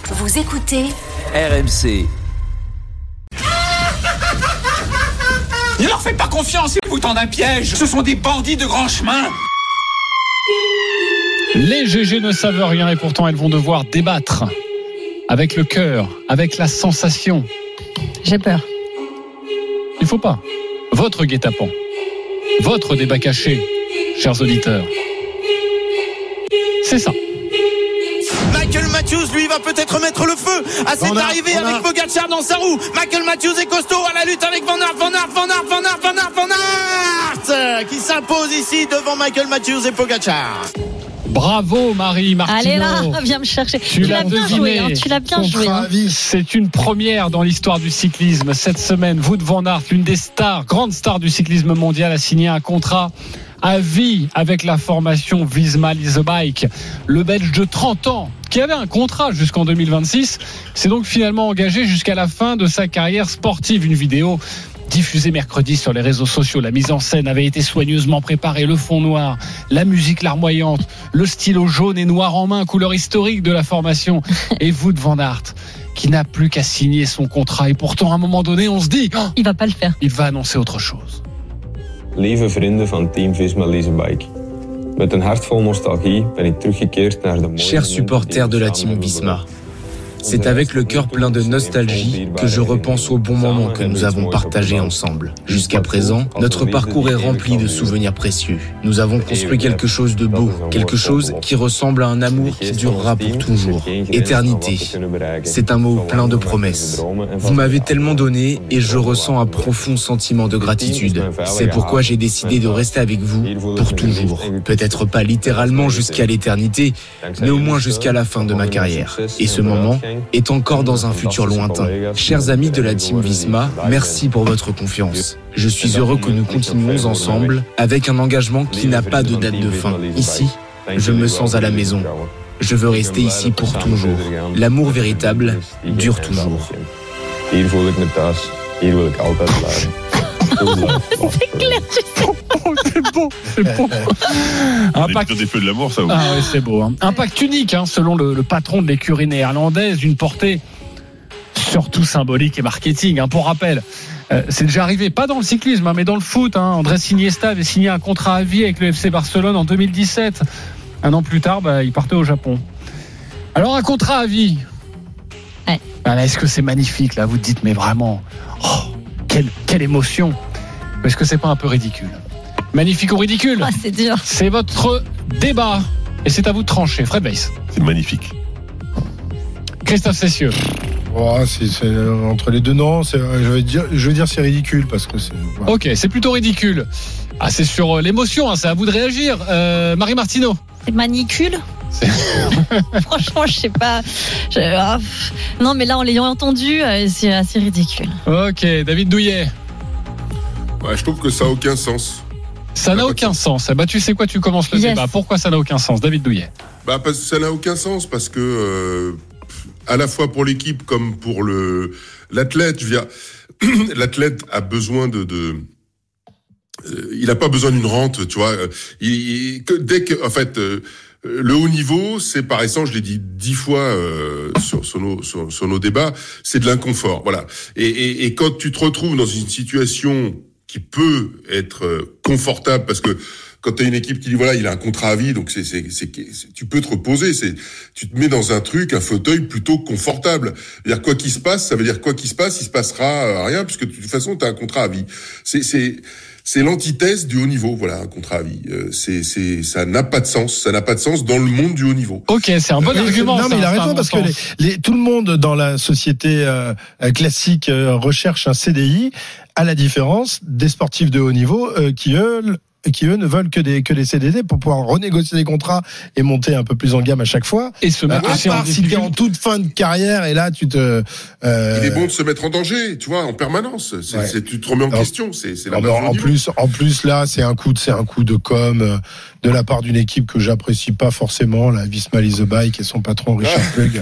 Vous écoutez RMC. Ne leur faites pas confiance, ils vous tendent un piège. Ce sont des bandits de grand chemin. Les GG ne savent rien et pourtant elles vont devoir débattre avec le cœur, avec la sensation. J'ai peur. Il faut pas. Votre guet-apens, votre débat caché, chers auditeurs. C'est ça. Michael Matthews, lui, va peut-être mettre le feu à cette arrivée avec Pogacar dans sa roue. Michael Matthews est costaud à la lutte avec Van Aert qui s'impose ici devant Michael Matthews et Pogacar. Bravo Marie Martineau. Allez là, viens me chercher. Tu l'as bien joué, hein, tu l'as bien joué. Hein. C'est une première dans l'histoire du cyclisme. Cette semaine, Wout van Aert, l'une des stars, grande star du cyclisme mondial, a signé un contrat à vie avec la formation Visma Lease a Bike. Le Belge de 30 ans, qui avait un contrat jusqu'en 2026, s'est donc finalement engagé jusqu'à la fin de sa carrière sportive. Une vidéo diffusée mercredi sur les réseaux sociaux. La mise en scène avait été soigneusement préparée, le fond noir, la musique larmoyante, le stylo jaune et noir en main, couleur historique de la formation, et Wout van Aert qui n'a plus qu'à signer son contrat. Et pourtant, à un moment donné, on se dit il va pas le faire. Il va annoncer autre chose. Lieve vrienden van Team Visma Lease a Bike. Met een hart vol nostalgie ben ik teruggekeerd naar de mooie. Chers supporters de la Team Visma, c'est avec le cœur plein de nostalgie que je repense aux bons moments que nous avons partagés ensemble. Jusqu'à présent, notre parcours est rempli de souvenirs précieux. Nous avons construit quelque chose de beau, quelque chose qui ressemble à un amour qui durera pour toujours. Éternité, c'est un mot plein de promesses. Vous m'avez tellement donné et je ressens un profond sentiment de gratitude. C'est pourquoi j'ai décidé de rester avec vous pour toujours. Peut-être pas littéralement jusqu'à l'éternité, mais au moins jusqu'à la fin de ma carrière. Et ce moment est encore dans un futur lointain. Chers amis de la Team Visma, merci pour votre confiance. Je suis heureux que nous continuons ensemble avec un engagement qui n'a pas de date de fin. Ici, je me sens à la maison. Je veux rester ici pour toujours. L'amour véritable dure toujours. Hier voel ik me thuis. Hier wil ik altijd blijven. C'est clair, tu sais. C'est beau, c'est beau. Impact des feux de l'amour, ça. Ah oui, c'est beau. Hein. Impact unique, hein, selon le patron de l'écurie néerlandaise, d'une portée surtout symbolique et marketing. Hein. Pour rappel, c'est déjà arrivé, pas dans le cyclisme, hein, mais dans le foot. Hein. Andrés Iniesta avait signé un contrat à vie avec le FC Barcelone en 2017. Un an plus tard, il partait au Japon. Alors un contrat à vie. Ouais. Là, est-ce que c'est magnifique là? Vous dites, mais vraiment, quelle émotion. Est-ce que c'est pas un peu ridicule? Magnifique ou ridicule? C'est dur. C'est votre débat. Et c'est à vous de trancher. Fred Weiss. C'est magnifique. Christophe Cessieux. C'est entre les deux, non. Je veux dire c'est ridicule parce que c'est. Voilà. Ok, c'est plutôt ridicule. Ah, c'est sur l'émotion, hein, c'est à vous de réagir. Marie Martineau. C'est manicule. Franchement, je sais pas. Non, mais là, en l'ayant entendu, c'est assez ridicule. Ok, David Douillet. Je trouve que ça n'a aucun sens. Ça n'a aucun sens. Tu sais quoi, tu commences le débat. Pourquoi ça n'a aucun sens, David Douillet? Parce que ça n'a aucun sens parce que à la fois pour l'équipe comme pour l'athlète, l'athlète a besoin il n'a pas besoin d'une rente, tu vois. Dès que, en fait, le haut niveau, c'est par essence, je l'ai dit 10 fois sur nos débats, c'est de l'inconfort, voilà. Et quand tu te retrouves dans une situation qui peut être confortable, parce que quand tu as une équipe qui dit voilà, il a un contrat à vie, donc tu peux te reposer, tu te mets dans un fauteuil plutôt confortable. C'est-à-dire quoi qu'il se passe, ça veut dire quoi qu'il se passe, il se passera rien puisque de toute façon tu as un contrat à vie. C'est l'antithèse du haut niveau, voilà, un contrat à vie. Ça n'a pas de sens. Ça n'a pas de sens dans le monde du haut niveau. Ok, c'est un bon argument. Non, mais il a raison parce que tout le monde dans la société classique recherche un CDI, à la différence des sportifs de haut niveau qui eux ne veulent que des CDD pour pouvoir renégocier des contrats et monter un peu plus en gamme à chaque fois. Et se mettre à part si t'es en toute fin de carrière et là tu te. Il est bon de se mettre en danger, tu vois, en permanence. Tu te remets en question. C'est la base. En plus là, c'est un coup de com de la part d'une équipe que j'apprécie pas forcément, la Visma Lease a Bike et son patron Richard Plug.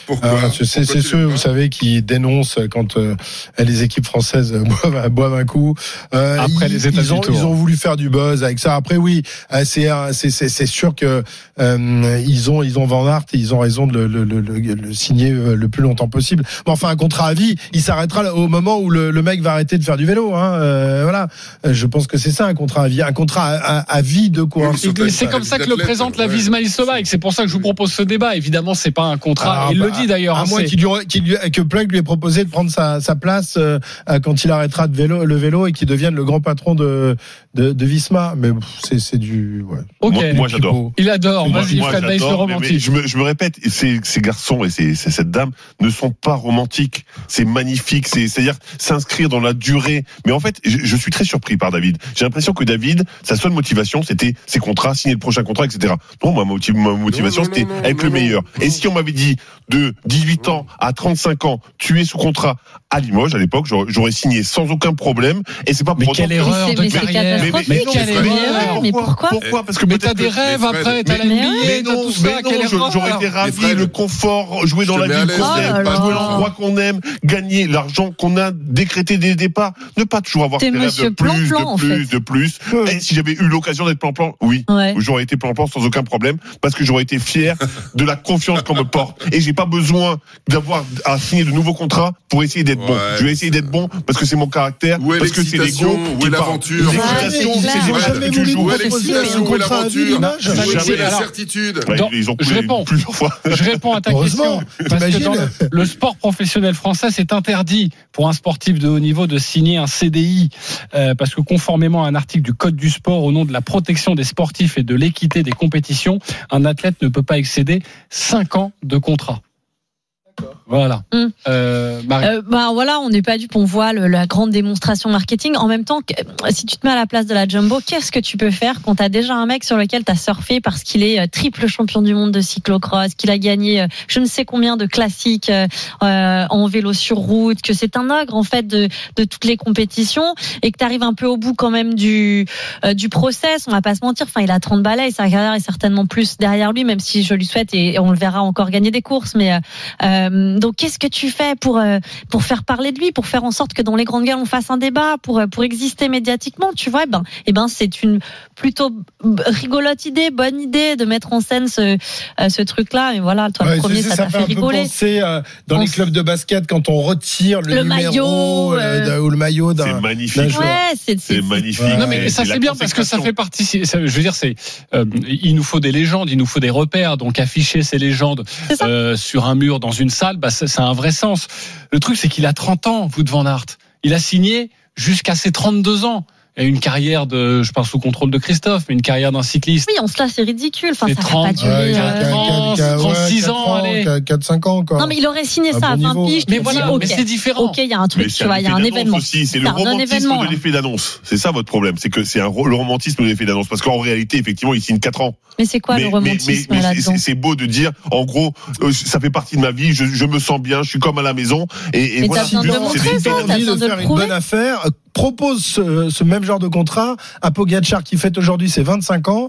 Pourquoi c'est ceux, vous savez, qui dénoncent quand les équipes françaises boivent un coup. Après les étapes du tour. Ils ont voulu faire du buzz avec ça. Après, oui, c'est sûr que ils ont Van Aert et ils ont raison de le signer le plus longtemps possible. Mais enfin, un contrat à vie, il s'arrêtera au moment où le mec va arrêter de faire du vélo. Voilà. Je pense que c'est ça, un contrat à vie. Un contrat à vie de coureur. C'est comme ça que le présente la Visma Lease-a-Bike. C'est pour ça que je vous propose ce débat. Évidemment, c'est pas un contrat. Il le dit d'ailleurs. À moins que Plug lui ait proposé de prendre sa place quand il arrêtera le vélo et qu'il devienne le grand patron de Visma. Mais c'est du. Ouais. Okay. Moi, j'adore. Il adore. Vas-y, Fred Weiss, le romantique. Je me répète, ces garçons et cette dame ne sont pas romantiques. C'est magnifique. C'est-à-dire s'inscrire dans la durée. Mais en fait, je suis très surpris par David. J'ai l'impression que David, sa seule motivation, c'était ses contrats, signer le prochain contrat, etc. Non, ma motivation, c'était être le meilleur. Et si on m'avait dit de 18 ans à 35 ans, tu es sous contrat à Limoges, à l'époque, j'aurais signé sans aucun problème. Et c'est pas pour autant. Mais quelle erreur de carrière. Mais quelle erreur. Mais pourquoi? Parce que t'as des rêves après, t'as la NBA, t'as tout ça. J'aurais été ravi, le confort, jouer dans la ville qu'on aime, jouer l'endroit qu'on aime, gagner l'argent qu'on a, décréter des départs, ne pas toujours avoir des rêves de plus. Et si j'avais eu l'occasion d'être plan-plan, oui, j'aurais été plan-plan sans aucun problème, parce que j'aurais été fier de la confiance qu'on me porte. Et j'ai pas besoin d'avoir à signer de nouveaux contrats pour essayer d'être bon. Je vais essayer d'être bon parce que c'est mon caractère, parce que c'est l'ego, où est l'aventure, où est l'aventure, où est la certitude. Ils ont coulé plusieurs fois. Je réponds à ta question, parce que dans le sport professionnel français, c'est interdit pour un sportif de haut niveau de signer un CDI, parce que conformément à un article du Code du sport, au nom de la protection des sportifs et de l'équité des compétitions, un athlète ne peut pas excéder 5 ans de contrat. Voilà. Voilà, on n'est pas dupes, on voit la grande démonstration marketing. En même temps, si tu te mets à la place de la Jumbo, qu'est-ce que tu peux faire quand t'as déjà un mec sur lequel t'as surfé parce qu'il est triple champion du monde de cyclocross, qu'il a gagné je ne sais combien de classiques en vélo sur route, que c'est un ogre en fait de toutes les compétitions, et que t'arrives un peu au bout quand même du process. On va pas se mentir. Enfin, il a 30 balais et sa carrière est certainement plus derrière lui, même si je lui souhaite et on le verra encore gagner des courses. Mais donc, qu'est-ce que tu fais pour faire parler de lui, pour faire en sorte que dans les grandes gueules on fasse un débat, pour exister médiatiquement, tu vois? Et ben, c'est une plutôt rigolote idée, bonne idée de mettre en scène ce truc-là. Et voilà, toi, le premier, ça t'a fait rigoler. Penser dans les clubs de basket quand on retire le numéro ou le maillot d'un. C'est magnifique. C'est magnifique. Non, mais ça c'est bien parce que ça fait partie. Je veux dire, il nous faut des légendes, il nous faut des repères. Donc afficher ces légendes sur un mur dans une salle, ça a un vrai sens. Le truc, c'est qu'il a 30 ans, Wout van Aert. Il a signé jusqu'à ses 32 ans. Il a une carrière je parle sous contrôle de Christophe, mais une carrière d'un cycliste. Oui, en cela, c'est ridicule. Enfin, ça 30, n'a pas duré 36 ans, allez. 4-5 ans, quoi. Non, mais il aurait signé ça à 20 piges. Mais voilà, mais c'est différent. Ok, il y a un truc, tu vois, il y a un événement. Aussi, c'est le romantisme de l'effet d'annonce. C'est ça votre problème, c'est que c'est le romantisme de l'effet d'annonce. Parce qu'en réalité, effectivement, il signe 4 ans. Mais c'est quoi le romantisme là-dedans? C'est beau de dire, en gros, ça fait partie de ma vie, je me sens bien, je suis comme à la maison. Et voilà, c'est de faire une bonne affaire. Propose ce même genre de contrat à Pogacar qui fête aujourd'hui ses 25 ans.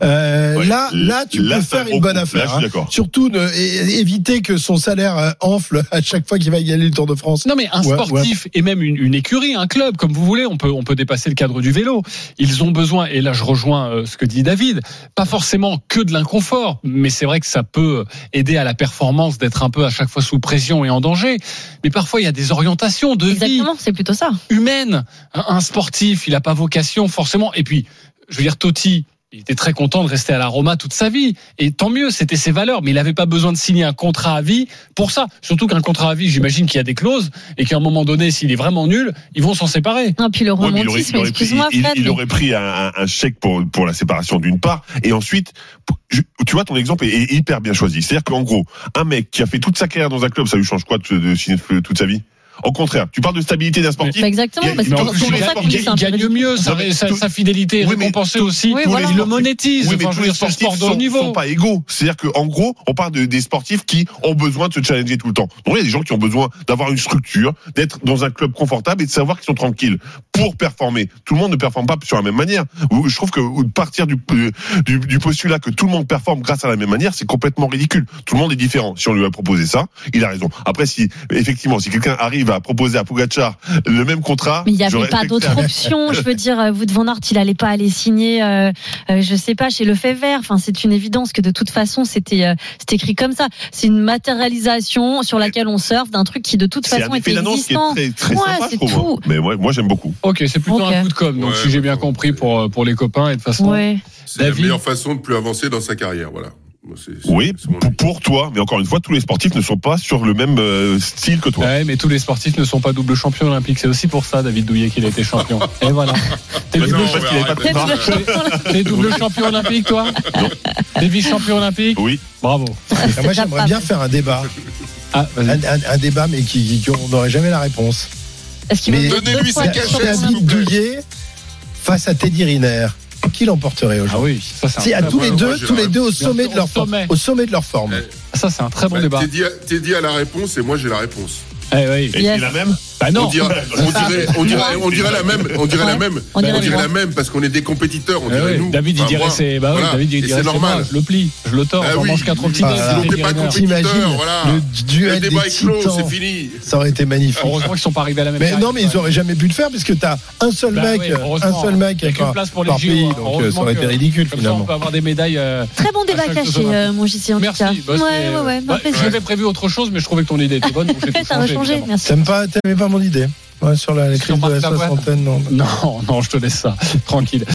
Là, tu peux faire une bonne affaire. Surtout éviter que son salaire enfle à chaque fois qu'il va gagner le Tour de France. Non, mais un sportif et même une écurie, un club, comme vous voulez, on peut dépasser le cadre du vélo. Ils ont besoin, et là je rejoins ce que dit David, pas forcément que de l'inconfort, mais c'est vrai que ça peut aider à la performance d'être un peu à chaque fois sous pression et en danger. Mais parfois il y a des orientations de vie. Exactement, c'est plutôt ça. Humaine. Un sportif, il n'a pas vocation forcément. Et puis, je veux dire, Totti, il était très content de rester à la Roma toute sa vie. Et tant mieux, c'était ses valeurs. Mais il n'avait pas besoin de signer un contrat à vie pour ça. Surtout qu'un contrat à vie, j'imagine qu'il y a des clauses et qu'à un moment donné, s'il est vraiment nul, ils vont s'en séparer. Non, puis le romantisme, excuse-moi, Fred. Il aurait pris un chèque pour la séparation d'une part. Et ensuite, tu vois, ton exemple est hyper bien choisi. C'est-à-dire qu'en gros, un mec qui a fait toute sa carrière dans un club, ça lui change quoi de signer toute sa vie? Au contraire, tu parles de stabilité d'un sportif. Exactement, parce que il gagne mieux, sa fidélité est récompensée aussi. Il le monétise. Oui, mais tous les sportifs sont pas égaux. C'est-à-dire qu'en gros, on parle des sportifs qui ont besoin de se challenger tout le temps. Donc il y a des gens qui ont besoin d'avoir une structure, d'être dans un club confortable et de savoir qu'ils sont tranquilles pour performer. Tout le monde ne performe pas sur la même manière. Je trouve que partir du postulat que tout le monde performe grâce à la même manière, c'est complètement ridicule. Tout le monde est différent. Si on lui a proposé ça, il a raison. Après, si quelqu'un arrive à proposer à Pogačar le même contrat, mais il n'y avait pas d'autre option. Je veux dire, Wout van Aert, il n'allait pas aller signer, je sais pas, chez Lefebvre. Enfin, c'est une évidence que de toute façon, c'était écrit comme ça. C'est une matérialisation sur laquelle on surfe d'un truc qui de toute façon était existant. Qui est très sympa, je trouve. Tout. Mais moi, j'aime beaucoup. Ok, c'est plutôt un coup de com'. Donc, si j'ai bien compris pour les copains et de toute façon. Ouais. C'est la meilleure façon de plus avancer dans sa carrière, voilà. Pour toi, mais encore une fois, tous les sportifs ne sont pas sur le même style que toi. Ouais, mais tous les sportifs ne sont pas double champion olympique. C'est aussi pour ça, David Douillet, qu'il a été champion. Et voilà. T'es double champion olympique, toi? Non. T'es vice-champion olympique? Oui. Bravo. Moi, j'aimerais bien faire un débat. Un débat, mais on n'aurait jamais la réponse. Donnez-lui sa cachette. David Douillet face à Teddy Riner. Qui l'emporterait aujourd'hui? Ah oui, ça c'est tous les deux au sommet de leur forme. Ça c'est un très bon débat. Teddy a la réponse et moi j'ai la réponse. Et c'est la même? Bah non. On dirait la même parce qu'on est des compétiteurs, on dirait nous. David il dirait c'est normal. Je le plie, je le tords, on mange 4 petits dés. Si l'on n'est pas compétiteur, voilà. Le duel des titans, c'est fini. Ça aurait été magnifique. Heureusement qu'ils sont pas arrivés à la même. Mais non, mais ils auraient jamais pu le faire parce que t'as un seul mec par pays, donc ça aurait été ridicule finalement. On peut avoir des médailles. Très bon débat caché, mon JC en tout cas. Merci. J'avais prévu autre chose, mais je trouvais que ton idée était bonne. Ça va changer. Merci. T'aimais pas mon idée? Sur la crise de la soixantaine, non. Non, je te laisse ça. Tranquille.